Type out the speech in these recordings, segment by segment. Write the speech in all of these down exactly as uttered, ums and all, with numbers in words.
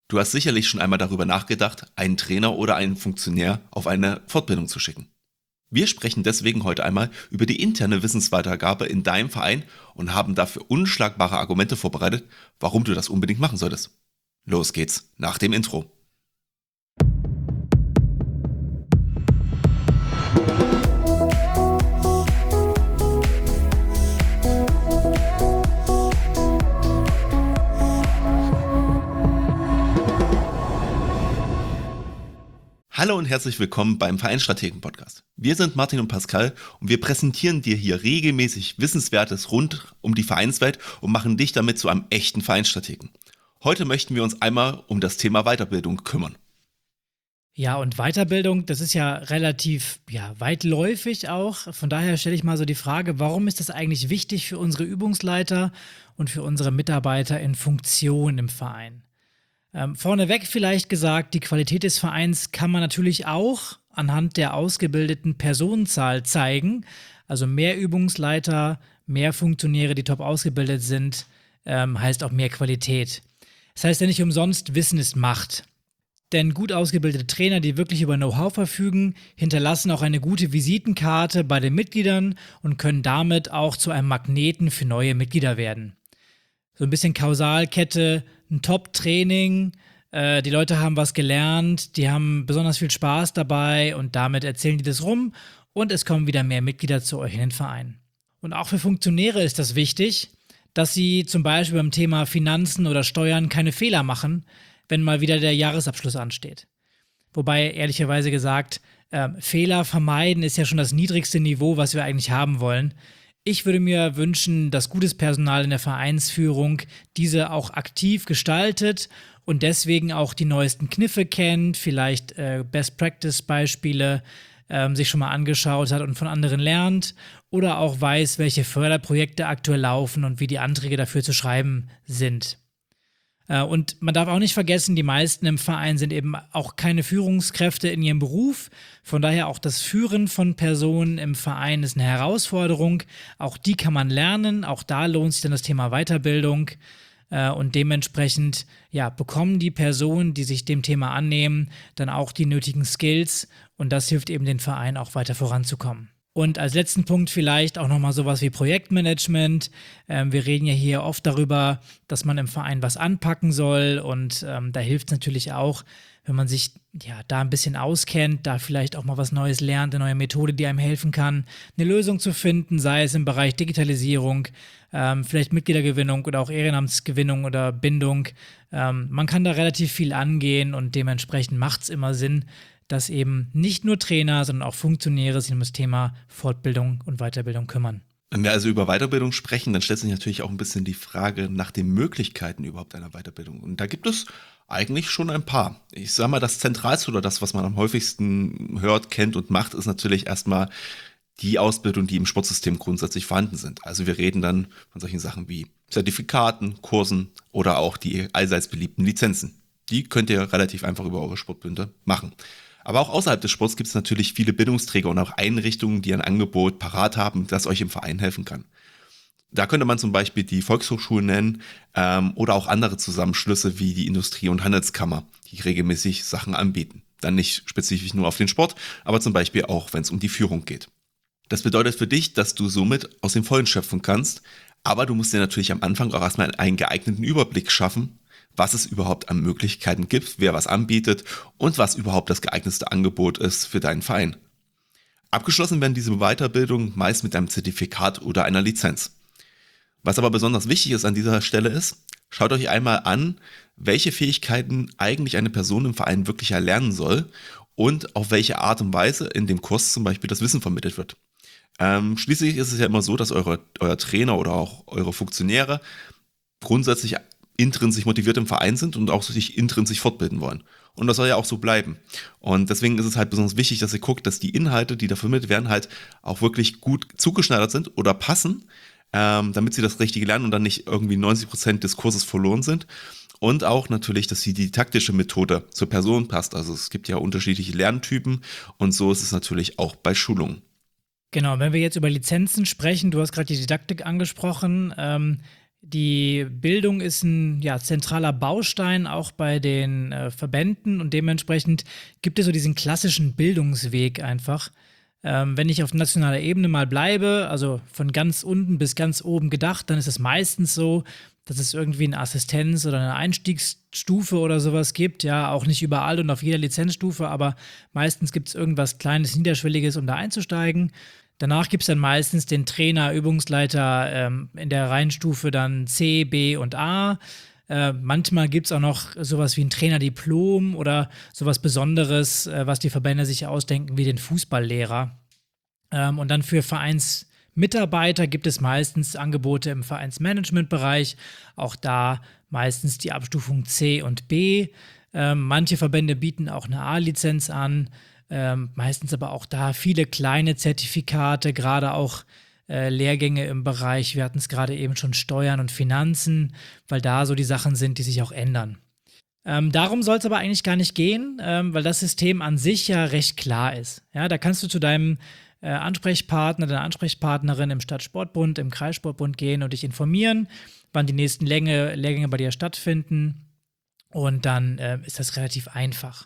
Du hast sicherlich schon einmal darüber nachgedacht, einen Trainer oder einen Funktionär auf eine Fortbildung zu schicken. Wir sprechen deswegen heute einmal über die interne Wissensweitergabe in deinem Verein und haben dafür unschlagbare Argumente vorbereitet, warum du das unbedingt machen solltest. Los geht's nach dem Intro. Hallo und herzlich willkommen beim Vereinsstrategen-Podcast. Wir sind Martin und Pascal und wir präsentieren dir hier regelmäßig Wissenswertes rund um die Vereinswelt und machen dich damit zu einem echten Vereinsstrategen. Heute möchten wir uns einmal um das Thema Weiterbildung kümmern. Ja, und Weiterbildung, das ist ja relativ ja, weitläufig auch. Von daher stelle ich mal so die Frage, warum ist das eigentlich wichtig für unsere Übungsleiter und für unsere Mitarbeiter in Funktion im Verein? Ähm, vorneweg vielleicht gesagt, die Qualität des Vereins kann man natürlich auch anhand der ausgebildeten Personenzahl zeigen. Also mehr Übungsleiter, mehr Funktionäre, die top ausgebildet sind, ähm, heißt auch mehr Qualität. Das heißt ja nicht umsonst, Wissen ist Macht. Denn gut ausgebildete Trainer, die wirklich über Know-how verfügen, hinterlassen auch eine gute Visitenkarte bei den Mitgliedern und können damit auch zu einem Magneten für neue Mitglieder werden. So ein bisschen Kausalkette, ein Top-Training, äh, die Leute haben was gelernt, die haben besonders viel Spaß dabei und damit erzählen die das rum und es kommen wieder mehr Mitglieder zu euch in den Verein. Und auch für Funktionäre ist das wichtig, dass sie zum Beispiel beim Thema Finanzen oder Steuern keine Fehler machen, wenn mal wieder der Jahresabschluss ansteht. Wobei, ehrlicherweise gesagt, äh, Fehler vermeiden ist ja schon das niedrigste Niveau, was wir eigentlich haben wollen. Ich würde mir wünschen, dass gutes Personal in der Vereinsführung diese auch aktiv gestaltet und deswegen auch die neuesten Kniffe kennt, vielleicht äh, Best-Practice-Beispiele ähm, sich schon mal angeschaut hat und von anderen lernt oder auch weiß, welche Förderprojekte aktuell laufen und wie die Anträge dafür zu schreiben sind. Und man darf auch nicht vergessen, die meisten im Verein sind eben auch keine Führungskräfte in ihrem Beruf. Von daher auch das Führen von Personen im Verein ist eine Herausforderung. Auch die kann man lernen. Auch da lohnt sich dann das Thema Weiterbildung. Und dementsprechend ja, bekommen die Personen, die sich dem Thema annehmen, dann auch die nötigen Skills. Und das hilft eben den Verein auch weiter voranzukommen. Und als letzten Punkt vielleicht auch nochmal sowas wie Projektmanagement. Ähm, wir reden ja hier oft darüber, dass man im Verein was anpacken soll und ähm, da hilft es natürlich auch, wenn man sich ja da ein bisschen auskennt, da vielleicht auch mal was Neues lernt, eine neue Methode, die einem helfen kann, eine Lösung zu finden, sei es im Bereich Digitalisierung, ähm, vielleicht Mitgliedergewinnung oder auch Ehrenamtsgewinnung oder Bindung. Ähm, man kann da relativ viel angehen und dementsprechend macht es immer Sinn, dass eben nicht nur Trainer, sondern auch Funktionäre sich um das Thema Fortbildung und Weiterbildung kümmern. Wenn wir also über Weiterbildung sprechen, dann stellt sich natürlich auch ein bisschen die Frage nach den Möglichkeiten überhaupt einer Weiterbildung. Und da gibt es eigentlich schon ein paar. Ich sage mal, das Zentralste oder das, was man am häufigsten hört, kennt und macht, ist natürlich erstmal die Ausbildung, die im Sportsystem grundsätzlich vorhanden sind. Also wir reden dann von solchen Sachen wie Zertifikaten, Kursen oder auch die allseits beliebten Lizenzen. Die könnt ihr relativ einfach über eure Sportbünde machen. Aber auch außerhalb des Sports gibt es natürlich viele Bildungsträger und auch Einrichtungen, die ein Angebot parat haben, das euch im Verein helfen kann. Da könnte man zum Beispiel die Volkshochschulen nennen ähm, oder auch andere Zusammenschlüsse wie die Industrie- und Handelskammer, die regelmäßig Sachen anbieten. Dann nicht spezifisch nur auf den Sport, aber zum Beispiel auch, wenn es um die Führung geht. Das bedeutet für dich, dass du somit aus dem Vollen schöpfen kannst, aber du musst dir natürlich am Anfang auch erstmal einen geeigneten Überblick schaffen, was es überhaupt an Möglichkeiten gibt, wer was anbietet und was überhaupt das geeignetste Angebot ist für deinen Verein. Abgeschlossen werden diese Weiterbildungen meist mit einem Zertifikat oder einer Lizenz. Was aber besonders wichtig ist an dieser Stelle ist, schaut euch einmal an, welche Fähigkeiten eigentlich eine Person im Verein wirklich erlernen soll und auf welche Art und Weise in dem Kurs zum Beispiel das Wissen vermittelt wird. Ähm, schließlich ist es ja immer so, dass eure, euer Trainer oder auch eure Funktionäre grundsätzlich intrinsisch motiviert im Verein sind und auch sich intrinsisch fortbilden wollen. Und das soll ja auch so bleiben. Und deswegen ist es halt besonders wichtig, dass ihr guckt, dass die Inhalte, die da vermittelt werden, halt auch wirklich gut zugeschneidert sind oder passen, ähm, damit sie das Richtige lernen und dann nicht irgendwie neunzig Prozent des Kurses verloren sind. Und auch natürlich, dass die didaktische Methode zur Person passt. Also es gibt ja unterschiedliche Lerntypen und so ist es natürlich auch bei Schulungen. Genau, wenn wir jetzt über Lizenzen sprechen, du hast gerade die Didaktik angesprochen, ähm, Die Bildung ist ein ja, zentraler Baustein auch bei den äh, Verbänden und dementsprechend gibt es so diesen klassischen Bildungsweg einfach. Ähm, wenn ich auf nationaler Ebene mal bleibe, also von ganz unten bis ganz oben gedacht, dann ist es meistens so, dass es irgendwie eine Assistenz oder eine Einstiegsstufe oder sowas gibt. Ja, auch nicht überall und auf jeder Lizenzstufe, aber meistens gibt es irgendwas Kleines, Niederschwelliges, um da einzusteigen. Danach gibt es dann meistens den Trainer, Übungsleiter ähm, in der Reihenstufe dann C, B und A. Äh, manchmal gibt es auch noch sowas wie ein Trainerdiplom oder sowas Besonderes, äh, was die Verbände sich ausdenken, wie den Fußballlehrer. Ähm, und dann für Vereinsmitarbeiter gibt es meistens Angebote im Vereinsmanagementbereich. Auch da meistens die Abstufung C und B. Ähm, manche Verbände bieten auch eine A-Lizenz an. Ähm, meistens aber auch da viele kleine Zertifikate, gerade auch äh, Lehrgänge im Bereich, wir hatten es gerade eben schon, Steuern und Finanzen, weil da so die Sachen sind, die sich auch ändern. Ähm, darum soll es aber eigentlich gar nicht gehen, ähm, weil das System an sich ja recht klar ist. Ja, da kannst du zu deinem äh, Ansprechpartner, deiner Ansprechpartnerin im Stadtsportbund, im Kreissportbund gehen und dich informieren, wann die nächsten Länge, Lehrgänge bei dir stattfinden. Und dann äh, ist das relativ einfach.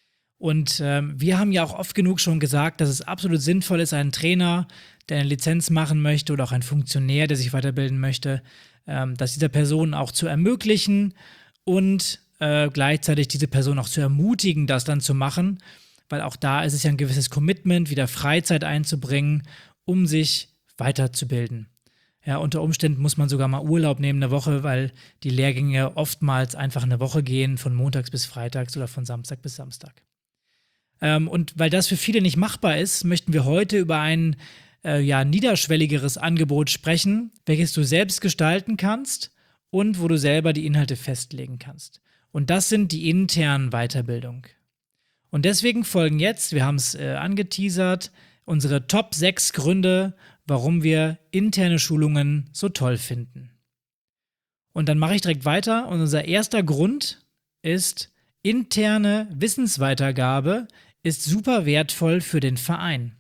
Und ähm, wir haben ja auch oft genug schon gesagt, dass es absolut sinnvoll ist, einen Trainer, der eine Lizenz machen möchte oder auch einen Funktionär, der sich weiterbilden möchte, ähm, dass dieser Person auch zu ermöglichen und äh, gleichzeitig diese Person auch zu ermutigen, das dann zu machen, weil auch da ist es ja ein gewisses Commitment, wieder Freizeit einzubringen, um sich weiterzubilden. Ja, unter Umständen muss man sogar mal Urlaub nehmen, eine Woche, weil die Lehrgänge oftmals einfach eine Woche gehen, von montags bis freitags oder von Samstag bis Samstag. Ähm, und weil das für viele nicht machbar ist, möchten wir heute über ein äh, ja, niederschwelligeres Angebot sprechen, welches du selbst gestalten kannst und wo du selber die Inhalte festlegen kannst. Und das sind die internen Weiterbildung. Und deswegen folgen jetzt, wir haben es äh, angeteasert, unsere Top sechs Gründe, warum wir interne Schulungen so toll finden. Und dann mache ich direkt weiter. Und unser erster Grund ist, interne Wissensweitergabe ist super wertvoll für den Verein.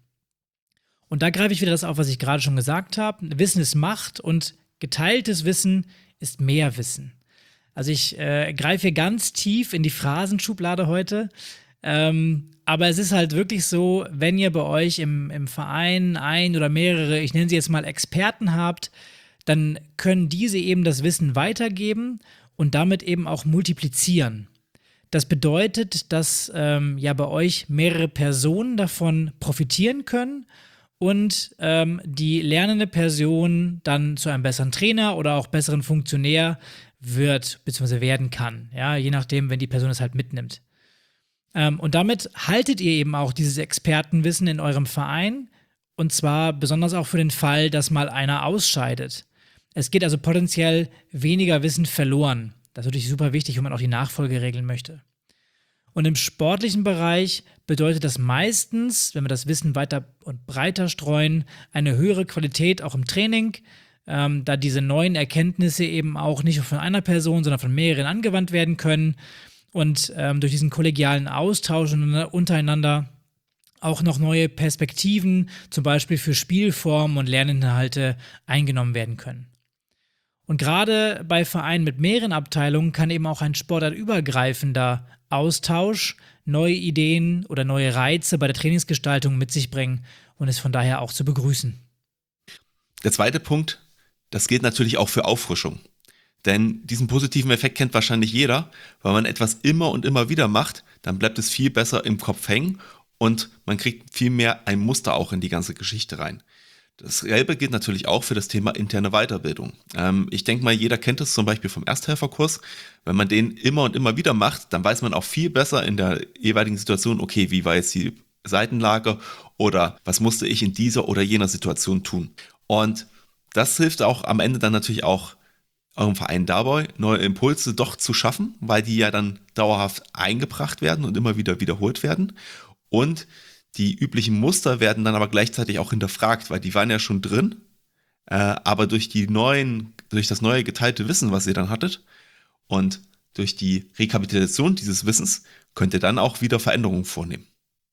Und da greife ich wieder das auf, was ich gerade schon gesagt habe. Wissen ist Macht und geteiltes Wissen ist mehr Wissen. Also ich äh, greife hier ganz tief in die Phrasenschublade heute. Ähm, aber es ist halt wirklich so, wenn ihr bei euch im, im Verein ein oder mehrere, ich nenne sie jetzt mal Experten habt, dann können diese eben das Wissen weitergeben und damit eben auch multiplizieren. Das bedeutet, dass ähm, ja bei euch mehrere Personen davon profitieren können und ähm, die lernende Person dann zu einem besseren Trainer oder auch besseren Funktionär wird bzw. werden kann. Ja, je nachdem, wenn die Person es halt mitnimmt. Ähm, und damit haltet ihr eben auch dieses Expertenwissen in eurem Verein und zwar besonders auch für den Fall, dass mal einer ausscheidet. Es geht also potenziell weniger Wissen verloren. Das ist natürlich super wichtig, wenn man auch die Nachfolge regeln möchte. Und im sportlichen Bereich bedeutet das meistens, wenn wir das Wissen weiter und breiter streuen, eine höhere Qualität auch im Training, ähm, da diese neuen Erkenntnisse eben auch nicht nur von einer Person, sondern von mehreren angewandt werden können und ähm, durch diesen kollegialen Austausch untereinander auch noch neue Perspektiven, zum Beispiel für Spielformen und Lerninhalte, eingenommen werden können. Und gerade bei Vereinen mit mehreren Abteilungen kann eben auch ein sportartübergreifender Austausch neue Ideen oder neue Reize bei der Trainingsgestaltung mit sich bringen und ist von daher auch zu begrüßen. Der zweite Punkt, das gilt natürlich auch für Auffrischung. Denn diesen positiven Effekt kennt wahrscheinlich jeder, weil man etwas immer und immer wieder macht, dann bleibt es viel besser im Kopf hängen und man kriegt viel mehr ein Muster auch in die ganze Geschichte rein. Dasselbe gilt natürlich auch für das Thema interne Weiterbildung. Ähm, ich denke mal, jeder kennt es zum Beispiel vom Ersthelferkurs. Wenn man den immer und immer wieder macht, dann weiß man auch viel besser in der jeweiligen Situation, okay, wie war jetzt die Seitenlage oder was musste ich in dieser oder jener Situation tun. Und das hilft auch am Ende dann natürlich auch eurem Verein dabei, neue Impulse doch zu schaffen, weil die ja dann dauerhaft eingebracht werden und immer wieder wiederholt werden. Und die üblichen Muster werden dann aber gleichzeitig auch hinterfragt, weil die waren ja schon drin, äh, aber durch die neuen, durch das neue geteilte Wissen, was ihr dann hattet und durch die Rekapitulation dieses Wissens könnt ihr dann auch wieder Veränderungen vornehmen.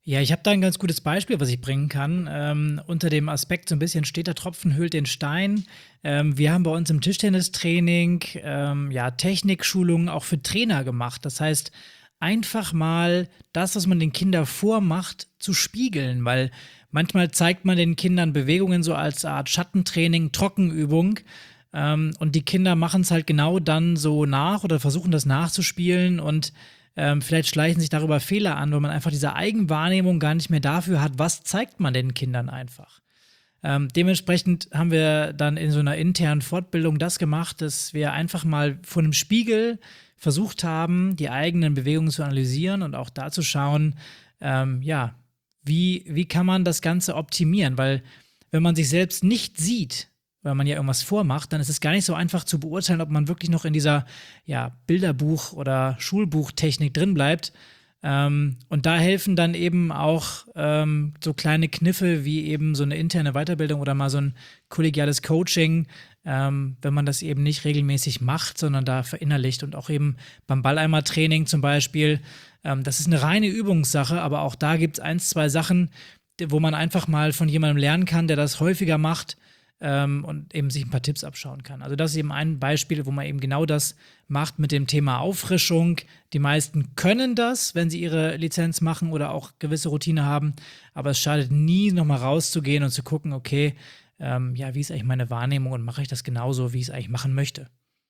Ja, ich habe da ein ganz gutes Beispiel, was ich bringen kann. Ähm, unter dem Aspekt so ein bisschen steter Tropfen höhlt den Stein. Ähm, wir haben bei uns im Tischtennistraining, ähm, ja, Technikschulungen auch für Trainer gemacht. Das heißt, einfach mal das, was man den Kindern vormacht, zu spiegeln, weil manchmal zeigt man den Kindern Bewegungen so als Art Schattentraining, Trockenübung. Ähm, und die Kinder machen es halt genau dann so nach oder versuchen das nachzuspielen und ähm, vielleicht schleichen sich darüber Fehler an, weil man einfach diese Eigenwahrnehmung gar nicht mehr dafür hat, was zeigt man den Kindern einfach. Ähm, dementsprechend haben wir dann in so einer internen Fortbildung das gemacht, dass wir einfach mal vor einem Spiegel versucht haben, die eigenen Bewegungen zu analysieren und auch da zu schauen, ähm, ja, wie, wie kann man das Ganze optimieren? Weil wenn man sich selbst nicht sieht, weil man ja irgendwas vormacht, dann ist es gar nicht so einfach zu beurteilen, ob man wirklich noch in dieser ja, Bilderbuch- oder Schulbuchtechnik drin bleibt. Ähm, und da helfen dann eben auch ähm, so kleine Kniffe wie eben so eine interne Weiterbildung oder mal so ein kollegiales Coaching, ähm, wenn man das eben nicht regelmäßig macht, sondern da verinnerlicht und auch eben beim Balleimer-Training zum Beispiel. Ähm, das ist eine reine Übungssache, aber auch da gibt es eins, zwei Sachen, wo man einfach mal von jemandem lernen kann, der das häufiger macht, ähm, und eben sich ein paar Tipps abschauen kann. Also das ist eben ein Beispiel, wo man eben genau das macht mit dem Thema Auffrischung. Die meisten können das, wenn sie ihre Lizenz machen oder auch gewisse Routine haben, aber es schadet nie, nochmal rauszugehen und zu gucken, okay, ähm, ja, wie ist eigentlich meine Wahrnehmung und mache ich das genauso, wie ich es eigentlich machen möchte.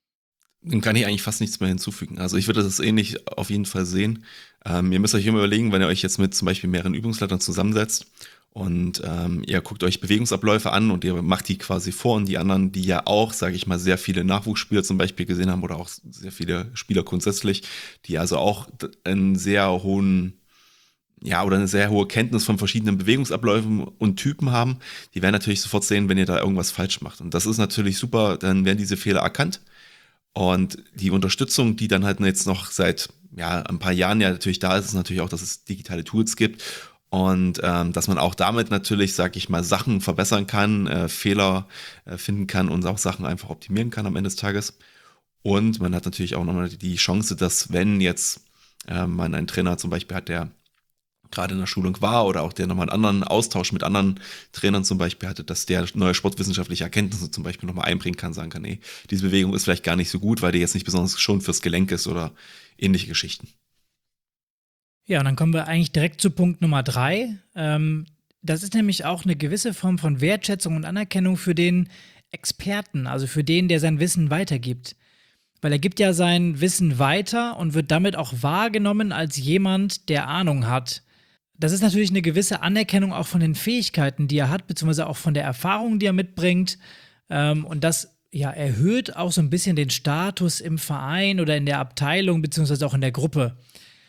Dem kann ich eigentlich fast nichts mehr hinzufügen. Also ich würde das ähnlich auf jeden Fall sehen. Ähm, ihr müsst euch immer überlegen, wenn ihr euch jetzt mit zum Beispiel mehreren Übungsleitern zusammensetzt und ähm, ihr guckt euch Bewegungsabläufe an und ihr macht die quasi vor und die anderen, die ja auch, sage ich mal, sehr viele Nachwuchsspieler zum Beispiel gesehen haben oder auch sehr viele Spieler grundsätzlich, die also auch einen sehr hohen, ja, oder eine sehr hohe Kenntnis von verschiedenen Bewegungsabläufen und Typen haben, die werden natürlich sofort sehen, wenn ihr da irgendwas falsch macht. Und das ist natürlich super, dann werden diese Fehler erkannt. Und die Unterstützung, die dann halt jetzt noch seit ja, ein paar Jahren ja natürlich da ist, ist natürlich auch, dass es digitale Tools gibt und ähm, dass man auch damit natürlich, sag ich mal, Sachen verbessern kann, äh, Fehler äh, finden kann und auch Sachen einfach optimieren kann am Ende des Tages. Und man hat natürlich auch nochmal die Chance, dass wenn jetzt äh, man einen Trainer zum Beispiel hat, der gerade in der Schulung war oder auch der nochmal einen anderen Austausch mit anderen Trainern zum Beispiel hatte, dass der neue sportwissenschaftliche Erkenntnisse zum Beispiel nochmal einbringen kann, sagen kann, nee, diese Bewegung ist vielleicht gar nicht so gut, weil die jetzt nicht besonders schon fürs Gelenk ist oder ähnliche Geschichten. Ja, und dann kommen wir eigentlich direkt zu Punkt Nummer drei. Ähm, das ist nämlich auch eine gewisse Form von Wertschätzung und Anerkennung für den Experten, also für den, der sein Wissen weitergibt. Weil er gibt ja sein Wissen weiter und wird damit auch wahrgenommen als jemand, der Ahnung hat. Das ist natürlich eine gewisse Anerkennung auch von den Fähigkeiten, die er hat, beziehungsweise auch von der Erfahrung, die er mitbringt. Ähm, und das ja, erhöht auch so ein bisschen den Status im Verein oder in der Abteilung, beziehungsweise auch in der Gruppe.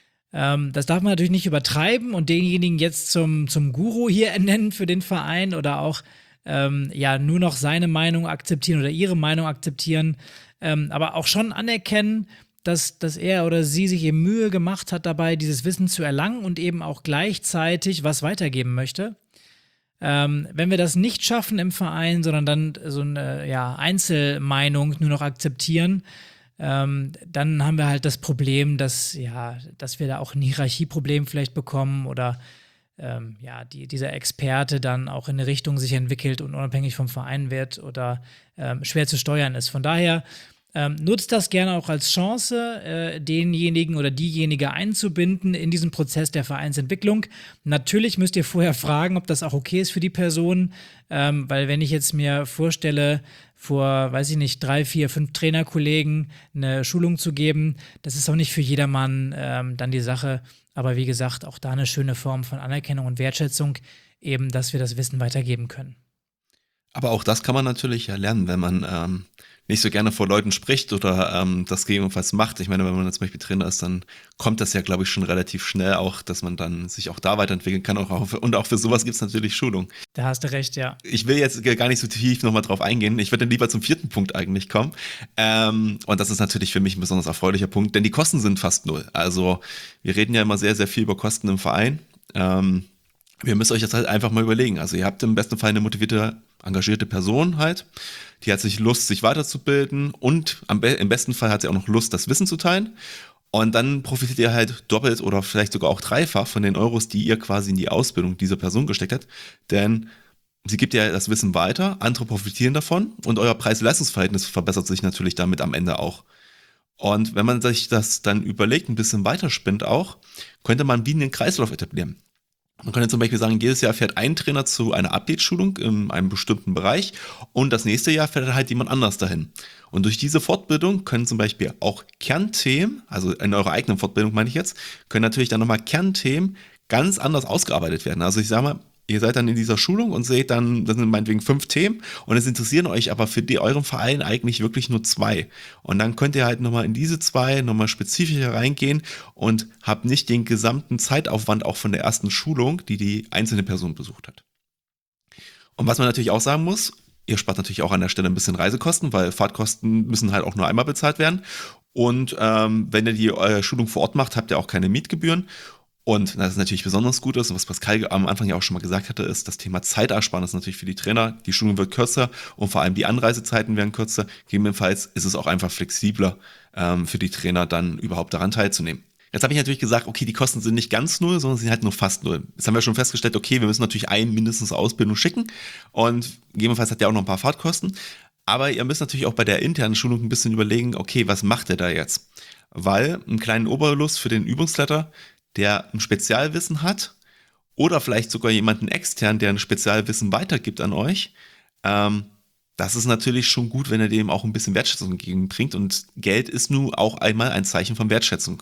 Ähm, das darf man natürlich nicht übertreiben und denjenigen jetzt zum, zum Guru hier ernennen für den Verein oder auch ähm, ja, nur noch seine Meinung akzeptieren oder ihre Meinung akzeptieren. Ähm, aber auch schon anerkennen, dass, dass er oder sie sich eben Mühe gemacht hat, dabei dieses Wissen zu erlangen und eben auch gleichzeitig was weitergeben möchte. Ähm, wenn wir das nicht schaffen im Verein, sondern dann so eine ja, Einzelmeinung nur noch akzeptieren, ähm, dann haben wir halt das Problem, dass, ja, dass wir da auch ein Hierarchieproblem vielleicht bekommen oder ähm, ja, die, dieser Experte dann auch in eine Richtung sich entwickelt und unabhängig vom Verein wird oder ähm, schwer zu steuern ist. Von daher ähm, nutzt das gerne auch als Chance, äh, denjenigen oder diejenige einzubinden in diesen Prozess der Vereinsentwicklung. Natürlich müsst ihr vorher fragen, ob das auch okay ist für die Person, ähm, weil wenn ich jetzt mir vorstelle, vor, weiß ich nicht, drei, vier, fünf Trainerkollegen eine Schulung zu geben, das ist auch nicht für jedermann ähm, dann die Sache. Aber wie gesagt, auch da eine schöne Form von Anerkennung und Wertschätzung, eben, dass wir das Wissen weitergeben können. Aber auch das kann man natürlich ja lernen, wenn man ähm, nicht so gerne vor Leuten spricht oder ähm, das gegebenenfalls macht. Ich meine, wenn man dann zum Beispiel Trainer ist, dann kommt das ja, glaube ich, schon relativ schnell auch, dass man dann sich auch da weiterentwickeln kann. Auch, auch für, und auch für sowas gibt es natürlich Schulung. Da hast du recht, ja. Ich will jetzt gar nicht so tief nochmal drauf eingehen. Ich würde dann lieber zum vierten Punkt eigentlich kommen. Ähm, und das ist natürlich für mich ein besonders erfreulicher Punkt, denn die Kosten sind fast null. Also wir reden ja immer sehr, sehr viel über Kosten im Verein. Ähm, wir müssen euch das halt einfach mal überlegen. Also ihr habt im besten Fall eine motivierte, engagierte Person halt, die hat sich Lust, sich weiterzubilden und am be- im besten Fall hat sie auch noch Lust, das Wissen zu teilen. Und dann profitiert ihr halt doppelt oder vielleicht sogar auch dreifach von den Euros, die ihr quasi in die Ausbildung dieser Person gesteckt habt. Denn sie gibt ja das Wissen weiter, andere profitieren davon und euer Preis-Leistungs-Verhältnis verbessert sich natürlich damit am Ende auch. Und wenn man sich das dann überlegt, ein bisschen weiterspinnt auch, könnte man wie einen Kreislauf etablieren. Man könnte zum Beispiel sagen, jedes Jahr fährt ein Trainer zu einer Update-Schulung in einem bestimmten Bereich und das nächste Jahr fährt halt jemand anders dahin. Und durch diese Fortbildung können zum Beispiel auch Kernthemen, also in eurer eigenen Fortbildung meine ich jetzt, können natürlich dann nochmal Kernthemen ganz anders ausgearbeitet werden. Also ich sage mal, ihr seid dann in dieser Schulung und seht dann, das sind meinetwegen fünf Themen und es interessieren euch aber für die, euren Verein eigentlich wirklich nur zwei. Und dann könnt ihr halt nochmal in diese zwei nochmal spezifischer reingehen und habt nicht den gesamten Zeitaufwand auch von der ersten Schulung, die die einzelne Person besucht hat. Und was man natürlich auch sagen muss, ihr spart natürlich auch an der Stelle ein bisschen Reisekosten, weil Fahrtkosten müssen halt auch nur einmal bezahlt werden. Und ähm, wenn ihr die eure Schulung vor Ort macht, habt ihr auch keine Mietgebühren. Und das ist natürlich besonders gut ist, und was Pascal am Anfang ja auch schon mal gesagt hatte, ist das Thema Zeitersparnis natürlich für die Trainer. Die Schulung wird kürzer und vor allem die Anreisezeiten werden kürzer. Gegebenenfalls ist es auch einfach flexibler ähm, für die Trainer, dann überhaupt daran teilzunehmen. Jetzt habe ich natürlich gesagt, okay, die Kosten sind nicht ganz null, sondern sie sind halt nur fast null. Jetzt haben wir schon festgestellt, okay, wir müssen natürlich einen mindestens Ausbildung schicken und gegebenenfalls hat der auch noch ein paar Fahrtkosten. Aber ihr müsst natürlich auch bei der internen Schulung ein bisschen überlegen, okay, was macht der da jetzt? Weil einen kleinen Oberlust für den Übungsleiter, der ein Spezialwissen hat oder vielleicht sogar jemanden extern, der ein Spezialwissen weitergibt an euch, ähm, das ist natürlich schon gut, wenn er dem auch ein bisschen Wertschätzung entgegenbringt und Geld ist nun auch einmal ein Zeichen von Wertschätzung.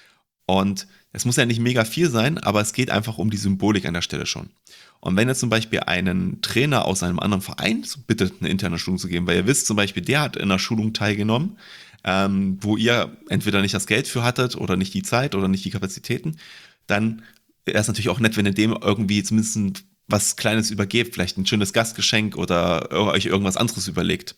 Und es muss ja nicht mega viel sein, aber es geht einfach um die Symbolik an der Stelle schon. Und wenn ihr zum Beispiel einen Trainer aus einem anderen Verein bittet, eine interne Schulung zu geben, weil ihr wisst zum Beispiel, der hat in einer Schulung teilgenommen, ähm, wo ihr entweder nicht das Geld für hattet oder nicht die Zeit oder nicht die Kapazitäten, dann wäre es natürlich auch nett, wenn ihr dem irgendwie zumindest was Kleines übergebt, vielleicht ein schönes Gastgeschenk oder euch irgendwas anderes überlegt.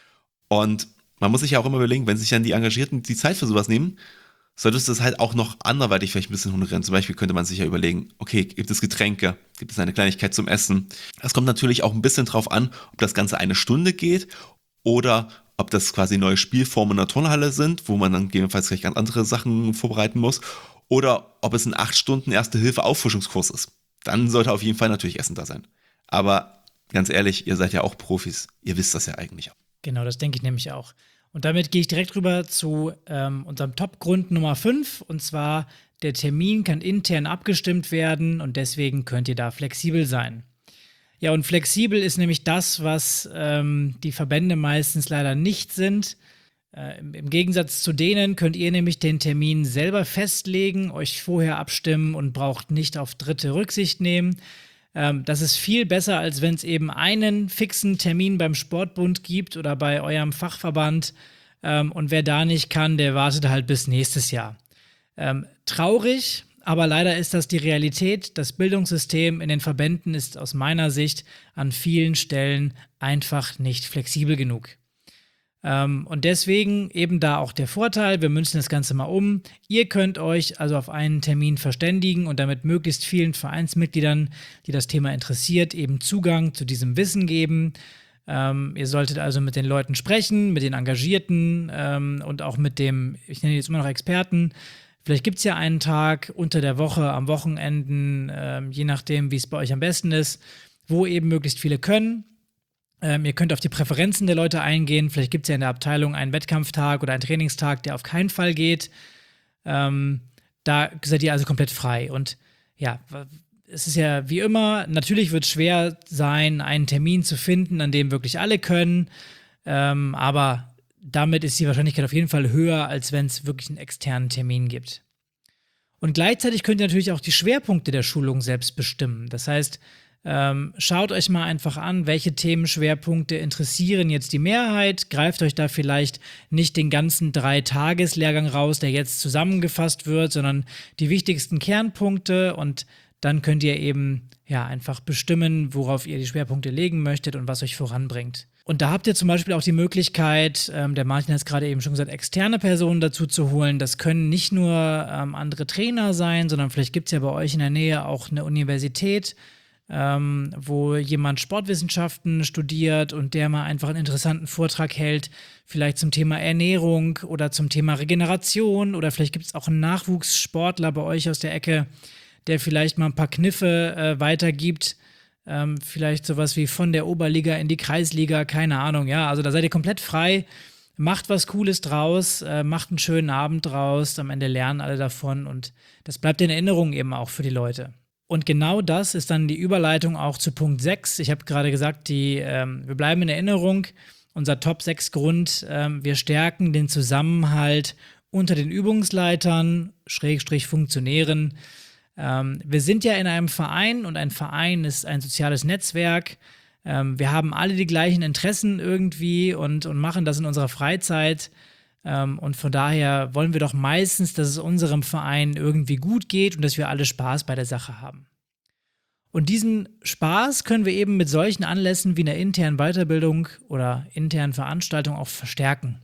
Und man muss sich ja auch immer überlegen, wenn sich dann die Engagierten die Zeit für sowas nehmen, solltest du das halt auch noch anderweitig vielleicht ein bisschen honorieren. Zum Beispiel könnte man sich ja überlegen, okay, gibt es Getränke, gibt es eine Kleinigkeit zum Essen? Das kommt natürlich auch ein bisschen drauf an, ob das Ganze eine Stunde geht oder ob das quasi neue Spielformen in der Turnhalle sind, wo man dann gegebenenfalls gleich ganz andere Sachen vorbereiten muss, oder ob es ein acht Stunden Erste-Hilfe-Auffrischungskurs ist. Dann sollte auf jeden Fall natürlich Essen da sein. Aber ganz ehrlich, ihr seid ja auch Profis, ihr wisst das ja eigentlich auch. Genau, das denke ich nämlich auch. Und damit gehe ich direkt rüber zu ähm, unserem Top-Grund Nummer fünf. Und zwar, der Termin kann intern abgestimmt werden und deswegen könnt ihr da flexibel sein. Ja, und flexibel ist nämlich das, was ähm, die Verbände meistens leider nicht sind. Äh, im, Im Gegensatz zu denen könnt ihr nämlich den Termin selber festlegen, euch vorher abstimmen und braucht nicht auf Dritte Rücksicht nehmen. Ähm, das ist viel besser, als wenn es eben einen fixen Termin beim Sportbund gibt oder bei eurem Fachverband. Ähm, und wer da nicht kann, der wartet halt bis nächstes Jahr. Ähm, traurig, aber leider ist das die Realität. Das Bildungssystem in den Verbänden ist aus meiner Sicht an vielen Stellen einfach nicht flexibel genug. Ähm, und deswegen eben da auch der Vorteil, wir münzen das Ganze mal um. Ihr könnt euch also auf einen Termin verständigen und damit möglichst vielen Vereinsmitgliedern, die das Thema interessiert, eben Zugang zu diesem Wissen geben. Ähm, ihr solltet also mit den Leuten sprechen, mit den Engagierten ähm, und auch mit dem, ich nenne jetzt immer noch Experten. Vielleicht gibt es ja einen Tag unter der Woche, am Wochenenden, ähm, je nachdem, wie es bei euch am besten ist, wo eben möglichst viele können. Ähm, ihr könnt auf die Präferenzen der Leute eingehen. Vielleicht gibt es ja in der Abteilung einen Wettkampftag oder einen Trainingstag, der auf keinen Fall geht. Ähm, da seid ihr also komplett frei. Und ja, es ist ja wie immer, natürlich wird es schwer sein, einen Termin zu finden, an dem wirklich alle können. Ähm, aber damit ist die Wahrscheinlichkeit auf jeden Fall höher, als wenn es wirklich einen externen Termin gibt. Und gleichzeitig könnt ihr natürlich auch die Schwerpunkte der Schulung selbst bestimmen. Das heißt, ähm, schaut euch mal einfach an, welche Themenschwerpunkte interessieren jetzt die Mehrheit. Greift euch da vielleicht nicht den ganzen Drei-Tages-Lehrgang raus, der jetzt zusammengefasst wird, sondern die wichtigsten Kernpunkte und dann könnt ihr eben ja einfach bestimmen, worauf ihr die Schwerpunkte legen möchtet und was euch voranbringt. Und da habt ihr zum Beispiel auch die Möglichkeit, ähm, der Martin hat es gerade eben schon gesagt, externe Personen dazu zu holen. Das können nicht nur ähm, andere Trainer sein, sondern vielleicht gibt es ja bei euch in der Nähe auch eine Universität, ähm, wo jemand Sportwissenschaften studiert und der mal einfach einen interessanten Vortrag hält, vielleicht zum Thema Ernährung oder zum Thema Regeneration, oder vielleicht gibt es auch einen Nachwuchssportler bei euch aus der Ecke, der vielleicht mal ein paar Kniffe äh, weitergibt, ähm, vielleicht sowas wie von der Oberliga in die Kreisliga, keine Ahnung, ja, also da seid ihr komplett frei, macht was Cooles draus, äh, macht einen schönen Abend draus, am Ende lernen alle davon und das bleibt in Erinnerung eben auch für die Leute. Und genau das ist dann die Überleitung auch zu Punkt sechs. Ich habe gerade gesagt, die, ähm, wir bleiben in Erinnerung. Unser Top sechs Grund, ähm, wir stärken den Zusammenhalt unter den Übungsleitern, Schrägstrich Funktionären. Ähm, wir sind ja in einem Verein und ein Verein ist ein soziales Netzwerk. Ähm, wir haben alle die gleichen Interessen irgendwie und, und machen das in unserer Freizeit. Ähm, und von daher wollen wir doch meistens, dass es unserem Verein irgendwie gut geht und dass wir alle Spaß bei der Sache haben. Und diesen Spaß können wir eben mit solchen Anlässen wie einer internen Weiterbildung oder internen Veranstaltung auch verstärken.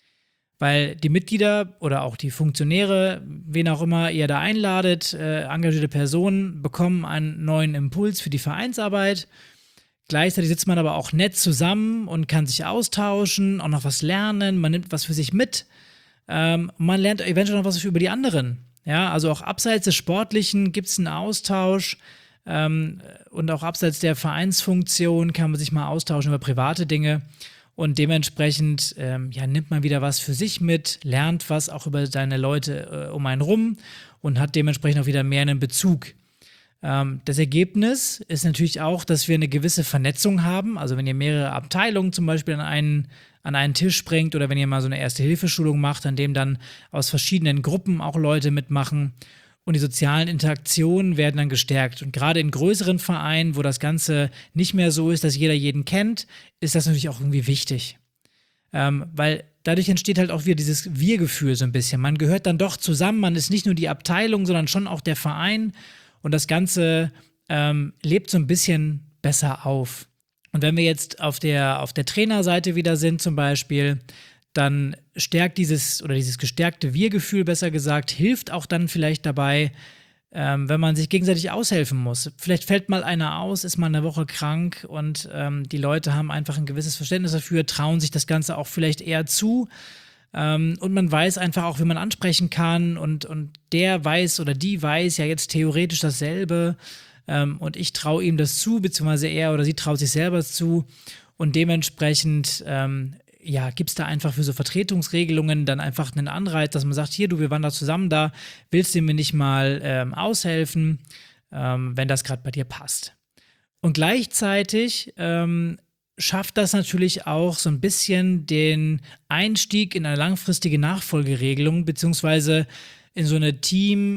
Weil die Mitglieder oder auch die Funktionäre, wen auch immer ihr da einladet, äh, engagierte Personen, bekommen einen neuen Impuls für die Vereinsarbeit. Gleichzeitig sitzt man aber auch nett zusammen und kann sich austauschen, auch noch was lernen, man nimmt was für sich mit. Ähm, man lernt eventuell noch was über die anderen. Ja, also auch abseits des Sportlichen gibt es einen Austausch ähm, und auch abseits der Vereinsfunktion kann man sich mal austauschen über private Dinge und dementsprechend ähm, ja, nimmt man wieder was für sich mit, lernt was auch über seine Leute äh, um einen rum und hat dementsprechend auch wieder mehr einen Bezug. Ähm, das Ergebnis ist natürlich auch, dass wir eine gewisse Vernetzung haben. Also wenn ihr mehrere Abteilungen zum Beispiel an einen, an einen Tisch bringt oder wenn ihr mal so eine Erste-Hilfe-Schulung macht, an dem dann aus verschiedenen Gruppen auch Leute mitmachen und die sozialen Interaktionen werden dann gestärkt. Und gerade in größeren Vereinen, wo das Ganze nicht mehr so ist, dass jeder jeden kennt, ist das natürlich auch irgendwie wichtig. Ähm, weil dadurch entsteht halt auch wieder dieses Wir-Gefühl so ein bisschen. Man gehört dann doch zusammen, man ist nicht nur die Abteilung, sondern schon auch der Verein. Und das Ganze ähm, lebt so ein bisschen besser auf. Und wenn wir jetzt auf der, auf der Trainerseite wieder sind zum Beispiel, dann stärkt dieses oder dieses gestärkte Wir-Gefühl, besser gesagt, hilft auch dann vielleicht dabei, ähm, wenn man sich gegenseitig aushelfen muss. Vielleicht fällt mal einer aus, ist mal eine Woche krank und ähm, die Leute haben einfach ein gewisses Verständnis dafür, trauen sich das Ganze auch vielleicht eher zu. Ähm, und man weiß einfach auch, wie man ansprechen kann und, und der weiß oder die weiß ja jetzt theoretisch dasselbe ähm, und ich traue ihm das zu, beziehungsweise er oder sie traut sich selber zu und dementsprechend ähm, ja, gibt es da einfach für so Vertretungsregelungen dann einfach einen Anreiz, dass man sagt, hier, du, wir waren da zusammen da, willst du mir nicht mal ähm, aushelfen, ähm, wenn das gerade bei dir passt. Und gleichzeitig ähm, schafft das natürlich auch so ein bisschen den Einstieg in eine langfristige Nachfolgeregelung, beziehungsweise in so eine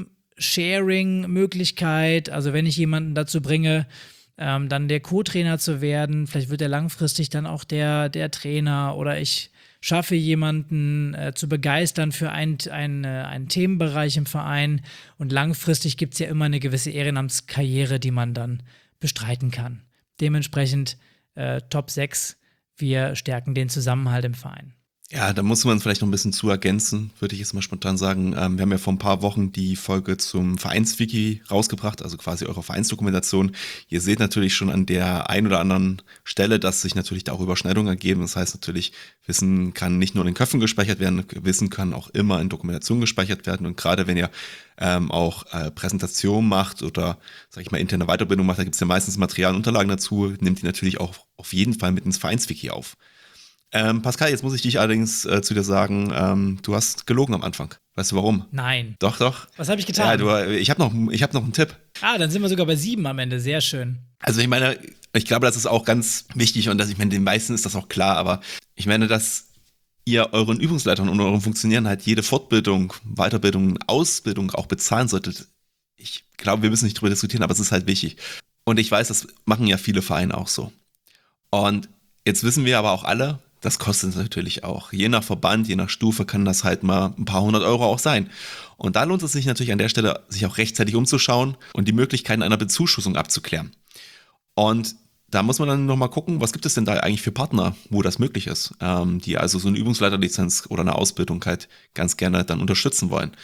Team-Sharing-Möglichkeit. Also wenn ich jemanden dazu bringe, ähm, dann der Co-Trainer zu werden, vielleicht wird er langfristig dann auch der, der Trainer oder ich schaffe jemanden äh, zu begeistern für ein, ein, äh, einen Themenbereich im Verein und langfristig gibt es ja immer eine gewisse Ehrenamtskarriere, die man dann bestreiten kann. Dementsprechend Äh, Top sechs, wir stärken den Zusammenhalt im Verein. Ja, da muss man vielleicht noch ein bisschen zu ergänzen, würde ich jetzt mal spontan sagen. Ähm, wir haben ja vor ein paar Wochen die Folge zum Vereinswiki rausgebracht, also quasi eure Vereinsdokumentation. Ihr seht natürlich schon an der ein oder anderen Stelle, dass sich natürlich da auch Überschneidungen ergeben. Das heißt natürlich, Wissen kann nicht nur in den Köpfen gespeichert werden, Wissen kann auch immer in Dokumentation gespeichert werden. Und gerade wenn ihr ähm, auch äh, Präsentation macht oder, sag ich mal, interne Weiterbildung macht, da gibt es ja meistens Material und Unterlagen dazu, nimmt ihr natürlich auch auf jeden Fall mit ins Vereinswiki auf. Ähm, Pascal, jetzt muss ich dich allerdings äh, zu dir sagen, ähm, du hast gelogen am Anfang. Weißt du warum? Nein. Doch, doch. Was habe ich getan? Ja, du, ich habe noch, ich hab noch einen Tipp. Ah, dann sind wir sogar bei sieben am Ende. Sehr schön. Also ich meine, ich glaube, das ist auch ganz wichtig und dass ich meine, den meisten ist das auch klar, aber ich meine, dass ihr euren Übungsleitern und euren Funktionären halt jede Fortbildung, Weiterbildung, Ausbildung auch bezahlen solltet. Ich glaube, wir müssen nicht drüber diskutieren, aber es ist halt wichtig. Und ich weiß, das machen ja viele Vereine auch so. Und jetzt wissen wir aber auch alle, das kostet natürlich auch. Je nach Verband, je nach Stufe kann das halt mal ein paar hundert Euro auch sein. Und da lohnt es sich natürlich an der Stelle, sich auch rechtzeitig umzuschauen und die Möglichkeiten einer Bezuschussung abzuklären. Und da muss man dann nochmal gucken, was gibt es denn da eigentlich für Partner, wo das möglich ist, ähm, die also so eine Übungsleiterlizenz oder eine Ausbildung halt ganz gerne dann unterstützen wollen.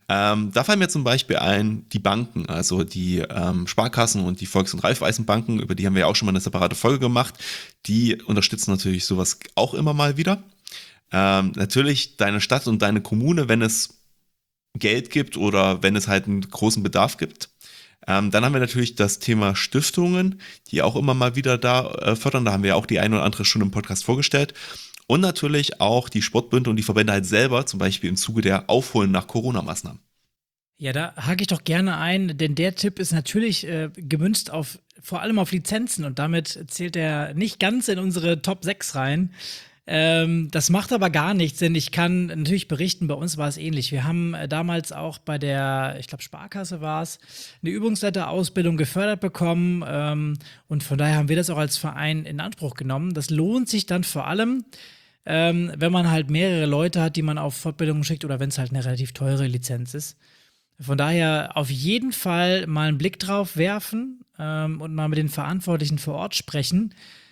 Ähm, da fallen mir zum Beispiel ein, die Banken, also die ähm, Sparkassen und die Volks- und Raiffeisenbanken, über die haben wir ja auch schon mal eine separate Folge gemacht. Die unterstützen natürlich sowas auch immer mal wieder. Ähm, natürlich deine Stadt und deine Kommune, wenn es Geld gibt oder wenn es halt einen großen Bedarf gibt. Ähm, dann haben wir natürlich das Thema Stiftungen, die auch immer mal wieder da äh, fördern. Da haben wir ja auch die eine oder andere schon im Podcast vorgestellt. Und natürlich auch die Sportbünde und die Verbände halt selber, zum Beispiel im Zuge der Aufholen nach Corona-Maßnahmen. Ja, da hake ich doch gerne ein, denn der Tipp ist natürlich äh, gemünzt auf vor allem auf Lizenzen und damit zählt er nicht ganz in unsere Top sechs rein. Ähm, das macht aber gar nichts, denn ich kann natürlich berichten, bei uns war es ähnlich. Wir haben äh, damals auch bei der, ich glaube Sparkasse war es, eine Übungsleiterausbildung gefördert bekommen ähm, und von daher haben wir das auch als Verein in Anspruch genommen. Das lohnt sich dann vor allem, ähm, wenn man halt mehrere Leute hat, die man auf Fortbildungen schickt oder wenn es halt eine relativ teure Lizenz ist. Von daher auf jeden Fall mal einen Blick drauf werfen ähm, und mal mit den Verantwortlichen vor Ort sprechen.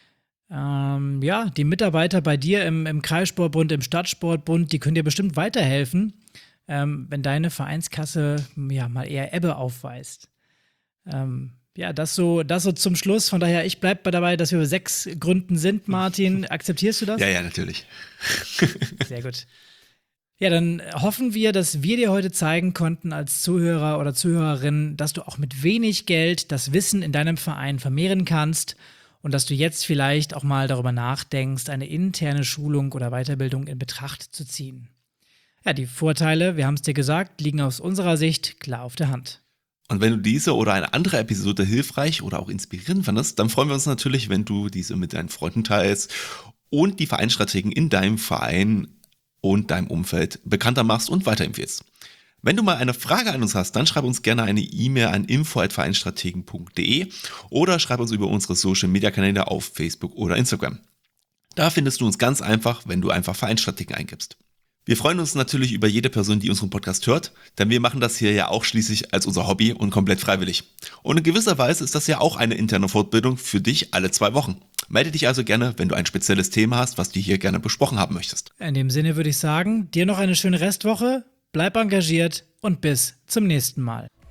Ähm, ja, die Mitarbeiter bei dir im, im Kreissportbund, im Stadtsportbund, die können dir bestimmt weiterhelfen, ähm, wenn deine Vereinskasse ja mal eher Ebbe aufweist. Ähm, ja, das so, das so zum Schluss. Von daher, ich bleibe dabei, dass wir über sechs Gründen sind, Martin. Akzeptierst du das? Ja, ja, natürlich. Sehr gut. Ja, dann hoffen wir, dass wir dir heute zeigen konnten als Zuhörer oder Zuhörerin, dass du auch mit wenig Geld das Wissen in deinem Verein vermehren kannst und dass du jetzt vielleicht auch mal darüber nachdenkst, eine interne Schulung oder Weiterbildung in Betracht zu ziehen. Ja, die Vorteile, wir haben es dir gesagt, liegen aus unserer Sicht klar auf der Hand. Und wenn du diese oder eine andere Episode hilfreich oder auch inspirierend fandest, dann freuen wir uns natürlich, wenn du diese mit deinen Freunden teilst und die Vereinsstrategen in deinem Verein und deinem Umfeld bekannter machst und weiterempfehlst. Wenn du mal eine Frage an uns hast, dann schreib uns gerne eine E-Mail an info at vereinsstrategen punkt de oder schreib uns über unsere Social-Media-Kanäle auf Facebook oder Instagram. Da findest du uns ganz einfach, wenn du einfach Vereinsstrategen eingibst. Wir freuen uns natürlich über jede Person, die unseren Podcast hört, denn wir machen das hier ja auch schließlich als unser Hobby und komplett freiwillig. Und in gewisser Weise ist das ja auch eine interne Fortbildung für dich alle zwei Wochen. Melde dich also gerne, wenn du ein spezielles Thema hast, was du hier gerne besprochen haben möchtest. In dem Sinne würde ich sagen, dir noch eine schöne Restwoche, bleib engagiert und bis zum nächsten Mal.